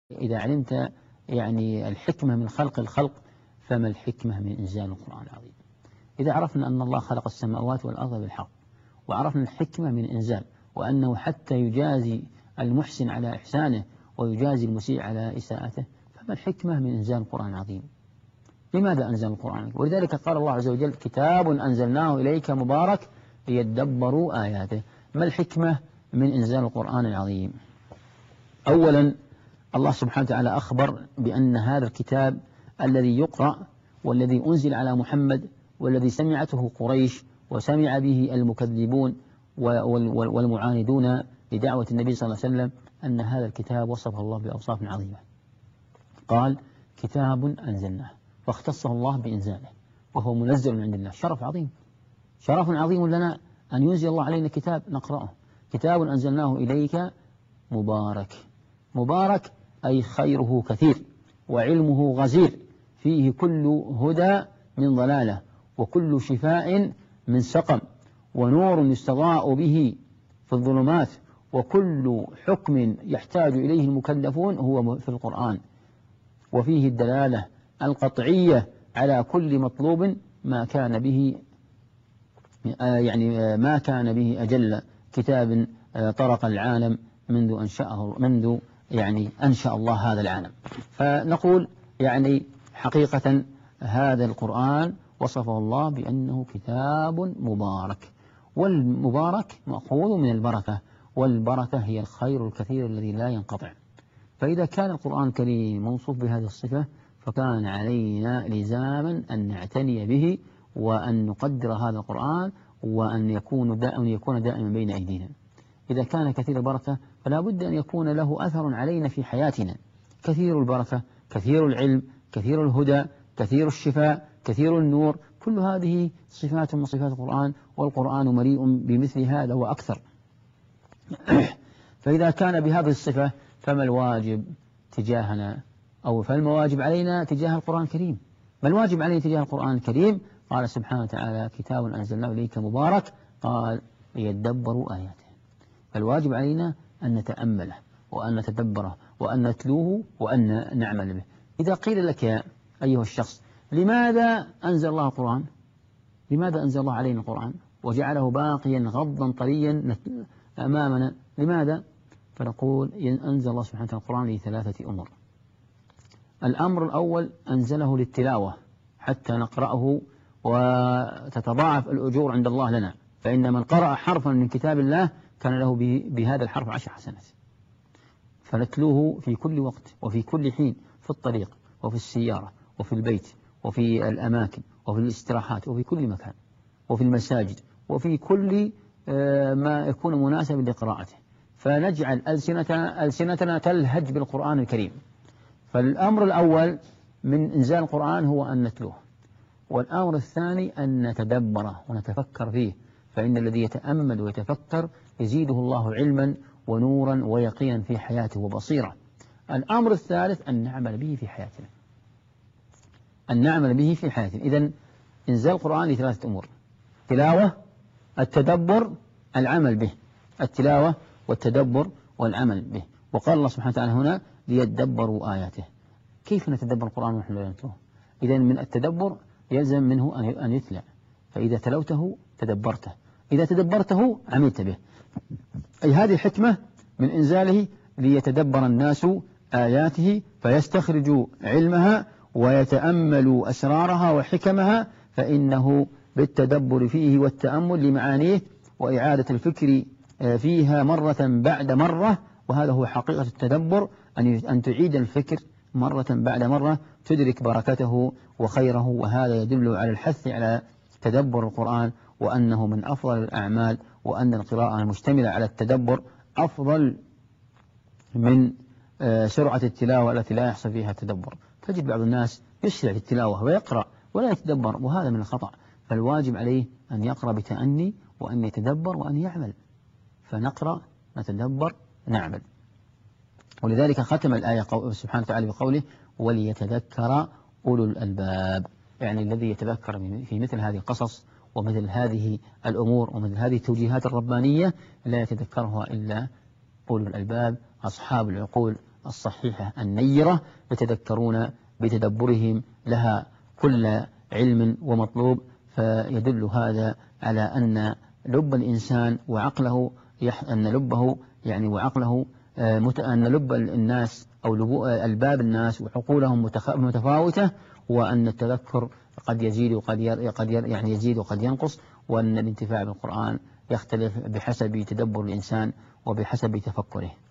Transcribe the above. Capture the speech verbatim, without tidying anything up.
إذا علمت يعني الحكمة من خلق الخلق فما الحكمة من إنزال القرآن العظيم؟ إذا عرفنا أن الله خلق السماوات والأرض بالحق، وعرفنا الحكمة من إنزال، وأنه حتى يجازي المحسن على إحسانه ويجازي المسيء على إساءته، فما الحكمة من إنزال القرآن العظيم؟ لماذا أنزل القرآن؟ ولذلك قال الله عز وجل: كتاب أنزلناه إليك مبارك ليدبروا آياته. ما الحكمة من إنزال القرآن العظيم؟ أولا، الله سبحانه وتعالى أخبر بأن هذا الكتاب الذي يقرأ والذي أنزل على محمد والذي سمعته قريش وسمع به المكذبون والمعاندون لدعوة النبي صلى الله عليه وسلم، أن هذا الكتاب وصفه الله بأوصاف عظيمة. قال: كتاب أنزلناه، واختصه الله بإنزاله، وهو منزل من عند الله. شرف عظيم، شرف عظيم لنا أن ينزل الله علينا كتاب نقرأه. كتاب أنزلناه إليك مبارك. مبارك أي خيره كثير وعلمه غزير، فيه كل هدى من ضلالة، وكل شفاء من سقم، ونور يستضاء به في الظلمات، وكل حكم يحتاج إليه المكلفون هو في القرآن، وفيه الدلالة القطعية على كل مطلوب ما كان به يعني ما كان به أجل كتاب طرق العالم منذ أنشأه منذ يعني أنشأ الله هذا العالم. فنقول يعني حقيقة هذا القرآن وصفه الله بأنه كتاب مبارك، والمبارك مأخوذ من البركة، والبركة هي الخير الكثير الذي لا ينقطع. فإذا كان القرآن الكريم موصوف بهذه الصفة، فكان علينا لزاما أن نعتني به، وأن نقدر هذا القرآن، وأن يكون دائما يكون دائما بين أيدينا. إذا كان كثير البركة فلا بد أن يكون له أثر علينا في حياتنا. كثير البركة، كثير العلم، كثير الهدى، كثير الشفاء، كثير النور، كل هذه صفات من صفات القرآن، والقرآن مليء بمثل هذا وأكثر. فإذا كان بهذه الصفة فما الواجب تجاهنا، أو فالمواجب علينا تجاه القرآن الكريم؟ ما الواجب علينا تجاه القرآن الكريم؟ قال سبحانه وتعالى: كتاب أنزلناه إليك مبارك، قال ليدبروا آياته. فالواجب علينا أن نتأمله وأن نتدبره وأن نتلوه وأن نعمل به. إذا قيل لك يا أيها الشخص: لماذا أنزل الله القرآن؟ لماذا أنزل الله علينا القرآن وجعله باقيا غضا طريا أمامنا؟ لماذا؟ فنقول: أنزل الله سبحانه وتعالى القرآن لثلاثة أمور. الأمر الأول: أنزله للتلاوة حتى نقرأه وتتضاعف الأجور عند الله لنا، فإن من قرأ حرفا من كتاب الله كان له بهذا الحرف عشر حسنات. فنتلوه في كل وقت وفي كل حين، في الطريق وفي السيارة وفي البيت وفي الأماكن وفي الاستراحات وفي كل مكان وفي المساجد وفي كل ما يكون مناسب لقراءته، فنجعل ألسنتنا, ألسنتنا تلهج بالقرآن الكريم. فالأمر الأول من إنزال القرآن هو أن نتلوه، والأمر الثاني أن نتدبره ونتفكر فيه، فإن الذي يتأمل ويتفكر يزيده الله علما ونورا ويقينا في حياته وبصيرة. الأمر الثالث أن نعمل به في حياتنا، أن نعمل به في حياتنا. إذن إنزال القرآن لثلاثة أمور: تلاوة، التدبر، العمل به. التلاوة والتدبر والعمل به. وقال الله سبحانه وتعالى هنا: ليدبروا آياته. كيف نتدبر القرآن ونحن لا نتلوه؟ إذن من التدبر يلزم منه أن يتلى، فإذا تلوته تدبرته، إذا تدبرته عملت به. أي هذه الحكمة من إنزاله ليتدبر الناس آياته فيستخرجوا علمها ويتأملوا أسرارها وحكمها، فإنه بالتدبر فيه والتأمل لمعانيه وإعادة الفكر فيها مرة بعد مرة، وهذا هو حقيقة التدبر، أن تعيد الفكر مرة بعد مرة تدرك بركته وخيره. وهذا يدل على الحث على تدبر القرآن، وأنه من أفضل الأعمال، وأن القراءة المشتملة على التدبر أفضل من سرعة التلاوة التي لا يحصل فيها التدبر. تجد بعض الناس يسرع في التلاوة ويقرأ ولا يتدبر، وهذا من الخطأ. فالواجب عليه أن يقرأ بتأني وأن يتدبر وأن يعمل. فنقرأ، نتدبر، نعمل. ولذلك ختم الآية سبحانه وتعالى بقوله: وليتذكر أولو الألباب، يعني الذي يتذكر في مثل هذه القصص ومثل هذه الأمور ومثل هذه التوجيهات الربانية لا يتذكرها إلا أولو الألباب، أصحاب العقول الصحيحة النيرة يتذكرون بتدبرهم لها كل علم ومطلوب. فيدل هذا على أن لب الإنسان وعقله يح أن لبه يعني وعقله أن لب الناس أو ألباب الناس وعقولهم متفاوتة، وأن التذكر قد يزيد وقد ير قد ير يعني يزيد وقد ينقص، وأن الانتفاع بالقرآن يختلف بحسب تدبر الإنسان وبحسب تفكره.